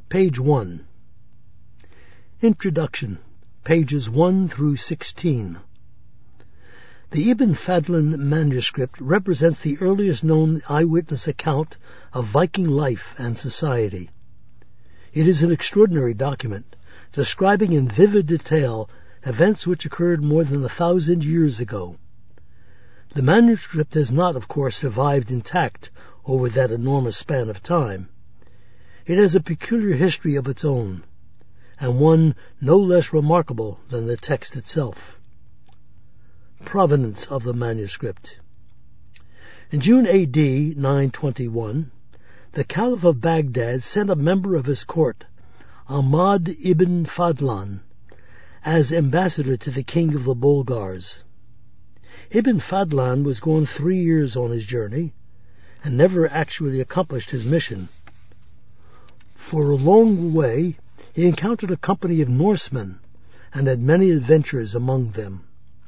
Page 1. Introduction, pages 1 through 16. The Ibn Fadlan manuscript represents the earliest known eyewitness account of Viking life and society. It is an extraordinary document, describing in vivid detail events which occurred more than 1,000 years ago. The manuscript has not, of course, survived intact over that enormous span of time. It has a peculiar history of its own, and one no less remarkable than the text itself. Provenance of the manuscript. In June A.D. 921, the Caliph of Baghdad sent a member of his court, Ahmad ibn Fadlan, as ambassador to the king of the Bulgars. Ibn Fadlan was gone 3 years on his journey, and never actually accomplished his mission. For a long way, he encountered a company of Norsemen, and had many adventures among them.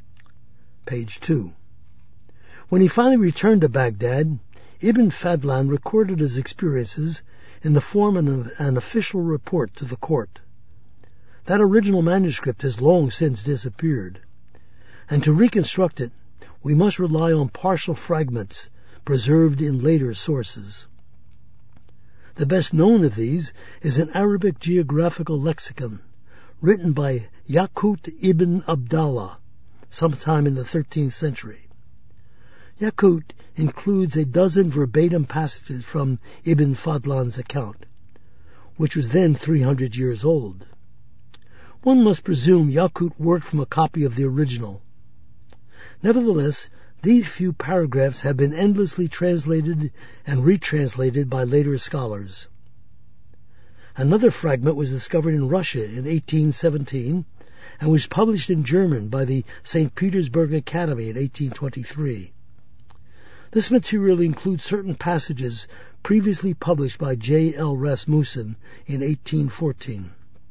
Page 2. When he finally returned to Baghdad, Ibn Fadlan recorded his experiences in the form of an official report to the court. That original manuscript has long since disappeared, and to reconstruct it, we must rely on partial fragments preserved in later sources. The best known of these is an Arabic geographical lexicon written by Yaqut ibn Abdallah sometime in the 13th century. Yaqut includes a dozen verbatim passages from Ibn Fadlan's account, which was then 300 years old. One must presume Yaqut worked from a copy of the original. Nevertheless, these few paragraphs have been endlessly translated and retranslated by later scholars. Another fragment was discovered in Russia in 1817 and was published in German by the St. Petersburg Academy in 1823. This material includes certain passages previously published by J. L. Rasmussen in 1814.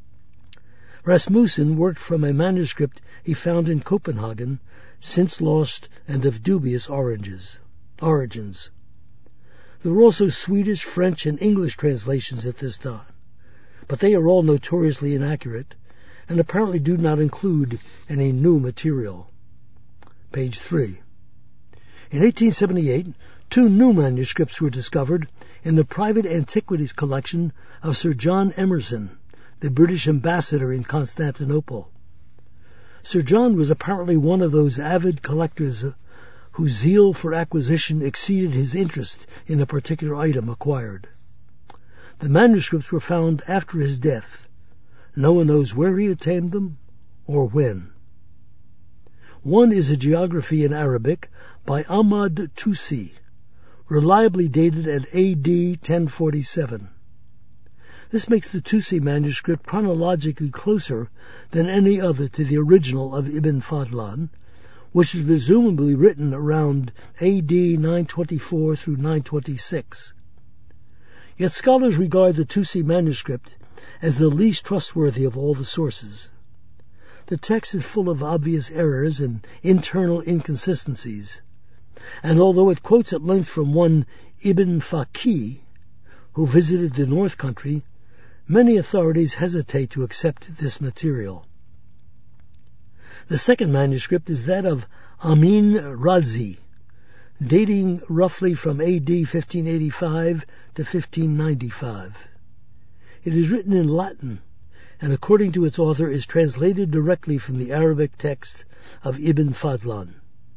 Rasmussen worked from a manuscript he found in Copenhagen, since lost and of dubious origins. There were also Swedish, French, and English translations at this time, but they are all notoriously inaccurate and apparently do not include any new material. Page 3. In 1878, 2 new manuscripts were discovered in the private antiquities collection of Sir John Emerson, the British ambassador in Constantinople. Sir John was apparently one of those avid collectors whose zeal for acquisition exceeded his interest in a particular item acquired. The manuscripts were found after his death. No one knows where he obtained them or when. One is a geography in Arabic by Ahmad Tusi, reliably dated at A.D. 1047. This makes the Tusi manuscript chronologically closer than any other to the original of Ibn Fadlan, which is presumably written around A.D. 924 through 926. Yet scholars regard the Tusi manuscript as the least trustworthy of all the sources. The text is full of obvious errors and internal inconsistencies, and although it quotes at length from one Ibn Faqih, who visited the North Country, many authorities hesitate to accept this material. The second manuscript is that of Amin Razi, dating roughly from A.D. 1585 to 1595. It is written in Latin, and according to its author is translated directly from the Arabic text of Ibn Fadlan.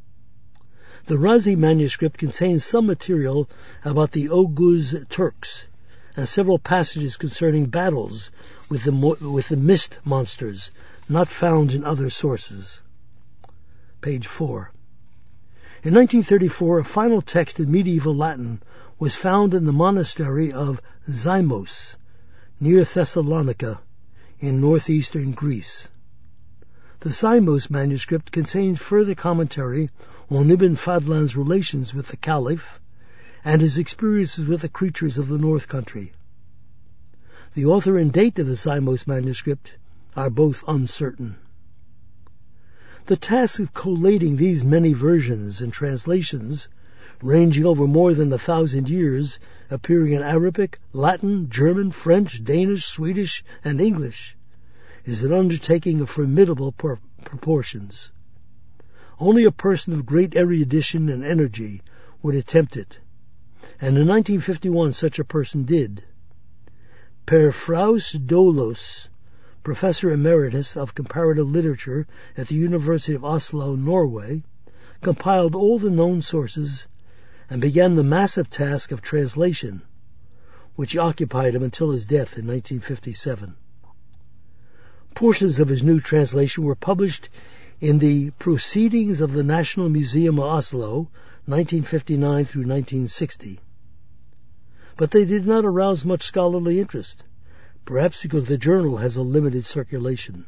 The Razi manuscript contains some material about the Oghuz Turks, and several passages concerning battles with the mist monsters, not found in other sources. Page 4. In 1934, a final text in medieval Latin was found in the monastery of Zymos, near Thessalonica, in northeastern Greece. The Zymos manuscript contains further commentary on Ibn Fadlan's relations with the Caliph and his experiences with the creatures of the North Country. The author and date of the Zymos manuscript are both uncertain. The task of collating these many versions and translations ranging over more than 1,000 years, appearing in Arabic, Latin, German, French, Danish, Swedish, and English, is an undertaking of formidable proportions. Only a person of great erudition and energy would attempt it, and in 1951 such a person did. Per Fraus Dolos, Professor Emeritus of Comparative Literature at the University of Oslo, Norway, compiled all the known sources and began the massive task of translation, which occupied him until his death in 1957. Portions of his new translation were published in the Proceedings of the National Museum of Oslo, 1959 through 1960. But they did not arouse much scholarly interest, perhaps because the journal has a limited circulation.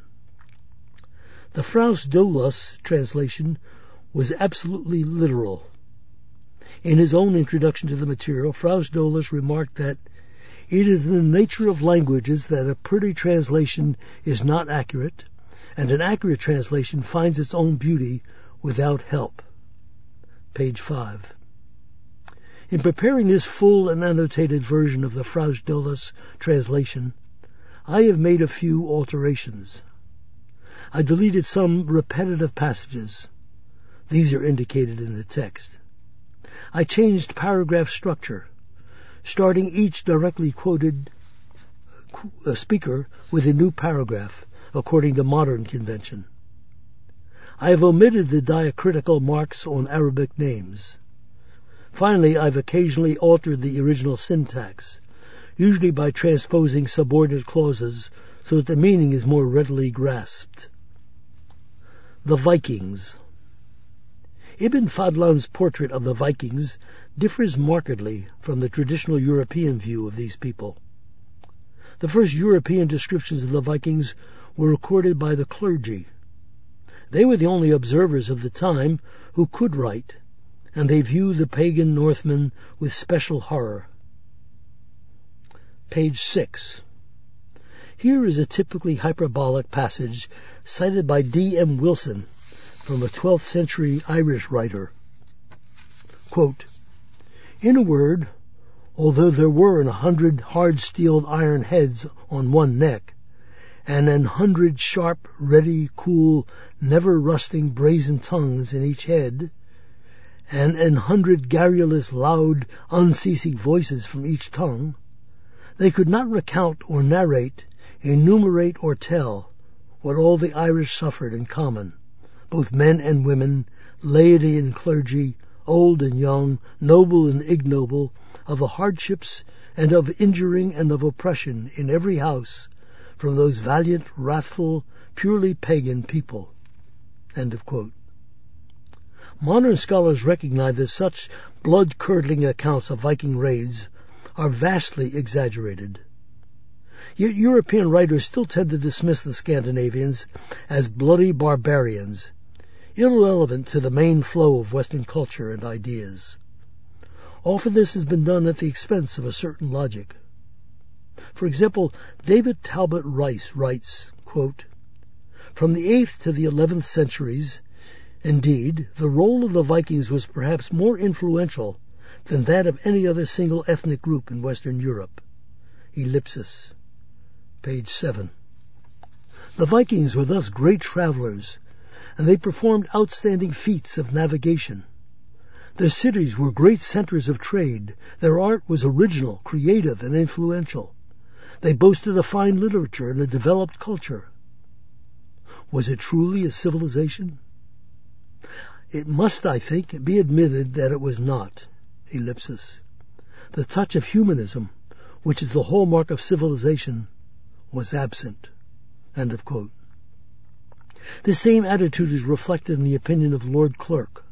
The Fraus Dolos translation was absolutely literal. In his own introduction to the material, Fraus Dolos remarked that it is in the nature of languages that a pretty translation is not accurate, and an accurate translation finds its own beauty without help. Page 5. In preparing this full and annotated version of the Fraus Dolos translation, I have made a few alterations. I deleted some repetitive passages. These are indicated in the text. I changed paragraph structure, starting each directly quoted speaker with a new paragraph, according to modern convention. I have omitted the diacritical marks on Arabic names. Finally, I've occasionally altered the original syntax, usually by transposing subordinate clauses so that the meaning is more readily grasped. The Vikings. Ibn Fadlan's portrait of the Vikings differs markedly from the traditional European view of these people. The first European descriptions of the Vikings were recorded by the clergy. They were the only observers of the time who could write, and they viewed the pagan Northmen with special horror. Page 6. Here is a typically hyperbolic passage cited by D.M. Wilson from a 12th century Irish writer. Quote, "In a word, although there were 100 hard-steeled iron heads on one neck, and 100 sharp, ready, cool, never-rusting brazen tongues in each head, and 100 garrulous, loud, unceasing voices from each tongue, they could not recount or narrate, enumerate or tell what all the Irish suffered in common, both men and women, laity and clergy, old and young, noble and ignoble, of the hardships and of injuring and of oppression in every house from those valiant, wrathful, purely pagan people." End of quote. Modern scholars recognize that such blood-curdling accounts of Viking raids are vastly exaggerated. Yet European writers still tend to dismiss the Scandinavians as bloody barbarians, irrelevant to the main flow of Western culture and ideas. Often this has been done at the expense of a certain logic. For example, David Talbot Rice writes, quote, "From the 8th to the 11th centuries, indeed, the role of the Vikings was perhaps more influential than that of any other single ethnic group in Western Europe." Ellipsis. Page 7. The Vikings were thus great travelers, and they performed outstanding feats of navigation. Their cities were great centers of trade. Their art was original, creative, and influential. They boasted a fine literature and a developed culture. Was it truly a civilization? It must, I think, be admitted that it was not. Ellipsis. The touch of humanism, which is the hallmark of civilization, was absent. End of quote. The same attitude is reflected in the opinion of Lord Clark.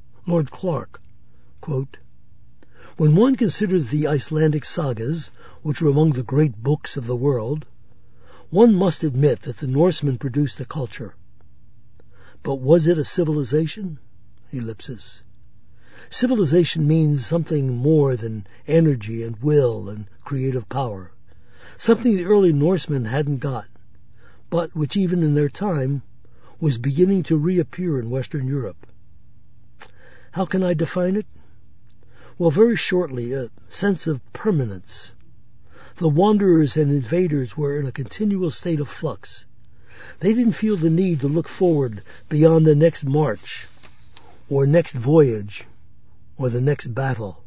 Quote, "When one considers the Icelandic sagas, which are among the great books of the world, one must admit that the Norsemen produced a culture. But was it a civilization?" Ellipsis. Civilization means something more than energy and will and creative power, something the early Norsemen hadn't got, but which even in their time was beginning to reappear in Western Europe. How can I define it? Well, very shortly, a sense of permanence. The wanderers and invaders were in a continual state of flux. They didn't feel the need to look forward beyond the next march, or next voyage, or the next battle.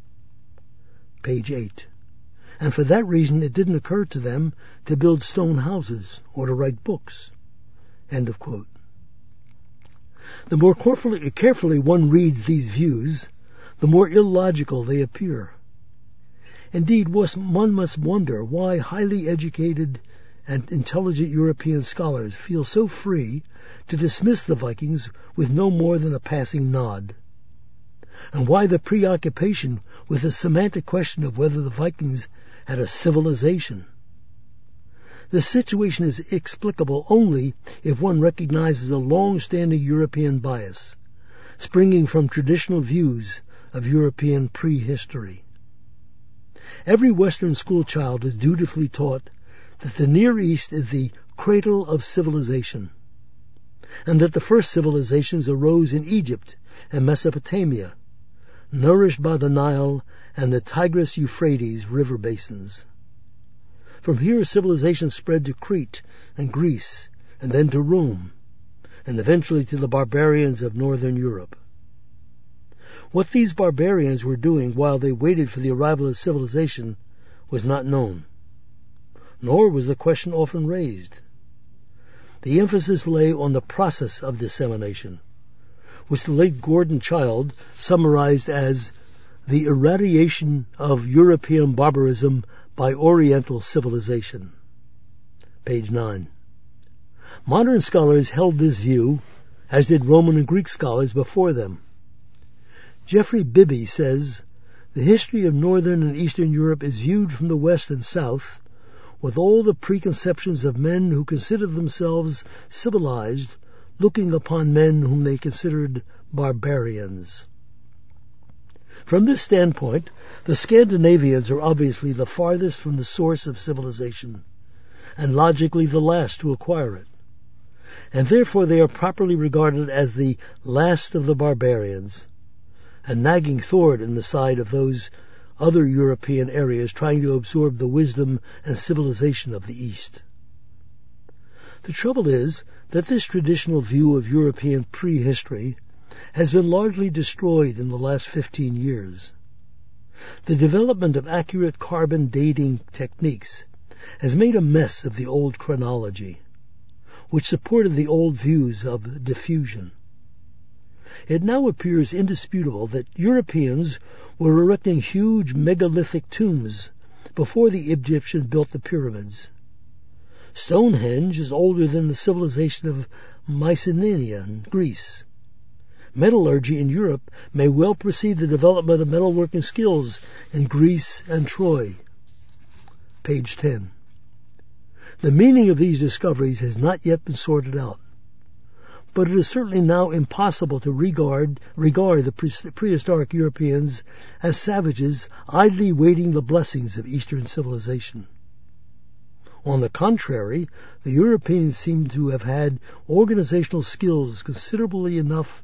Page 8. And for that reason it didn't occur to them to build stone houses or to write books. End of quote. The more carefully one reads these views, the more illogical they appear. Indeed, one must wonder why highly educated and intelligent European scholars feel so free to dismiss the Vikings with no more than a passing nod, and why the preoccupation with the semantic question of whether the Vikings had a civilization. The situation is explicable only if one recognizes a long-standing European bias, springing from traditional views of European prehistory. Every Western schoolchild is dutifully taught that the Near East is the cradle of civilization, and that the first civilizations arose in Egypt and Mesopotamia, nourished by the Nile and the Tigris-Euphrates river basins. From here civilization spread to Crete and Greece, and then to Rome, and eventually to the barbarians of northern Europe. What these barbarians were doing while they waited for the arrival of civilization was not known, nor was the question often raised. The emphasis lay on the process of dissemination, which the late Gordon Childe summarized as the irradiation of European barbarism by Oriental civilization. Page 9. Modern scholars held this view, as did Roman and Greek scholars before them. Geoffrey Bibby says, the history of Northern and Eastern Europe is viewed from the West and South with all the preconceptions of men who considered themselves civilized, looking upon men whom they considered barbarians. From this standpoint, the Scandinavians are obviously the farthest from the source of civilization, and logically the last to acquire it, and therefore they are properly regarded as the last of the barbarians, a nagging thorn in the side of those other European areas trying to absorb the wisdom and civilization of the East. The trouble is that this traditional view of European prehistory has been largely destroyed in the last 15 years. The development of accurate carbon dating techniques has made a mess of the old chronology, which supported the old views of diffusion. It now appears indisputable that Europeans were erecting huge megalithic tombs before the Egyptians built the pyramids. Stonehenge is older than the civilization of Mycenae in Greece. Metallurgy in Europe may well precede the development of metalworking skills in Greece and Troy. Page 10. The meaning of these discoveries has not yet been sorted out, but it is certainly now impossible to regard the prehistoric Europeans as savages idly waiting the blessings of Eastern civilization. On the contrary, the Europeans seem to have had organizational skills considerable enough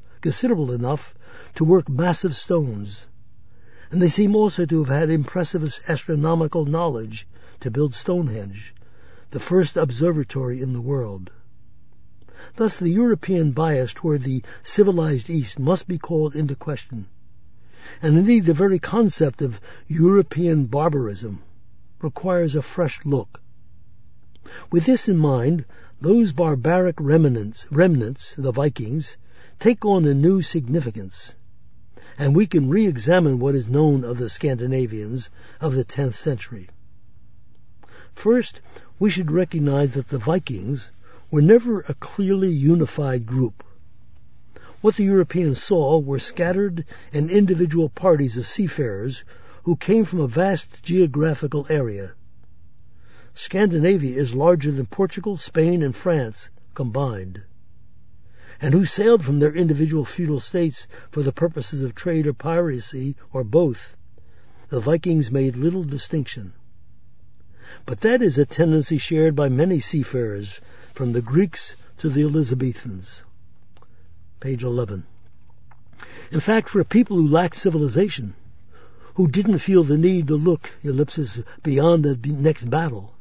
to work massive stones, and they seem also to have had impressive astronomical knowledge to build Stonehenge, the first observatory in the world. Thus the European bias toward the civilized East must be called into question, and indeed the very concept of European barbarism requires a fresh look. With this in mind, those barbaric remnants, the Vikings, take on a new significance, and we can re-examine what is known of the Scandinavians of the 10th century. First, we should recognize that the Vikings were never a clearly unified group. What the Europeans saw were scattered and individual parties of seafarers who came from a vast geographical area. Scandinavia is larger than Portugal, Spain, and France combined, and who sailed from their individual feudal states for the purposes of trade or piracy, or both. The Vikings made little distinction. But that is a tendency shared by many seafarers, from the Greeks to the Elizabethans. Page 11. In fact, for a people who lacked civilization, who didn't feel the need to look, ellipsis, beyond the next battle.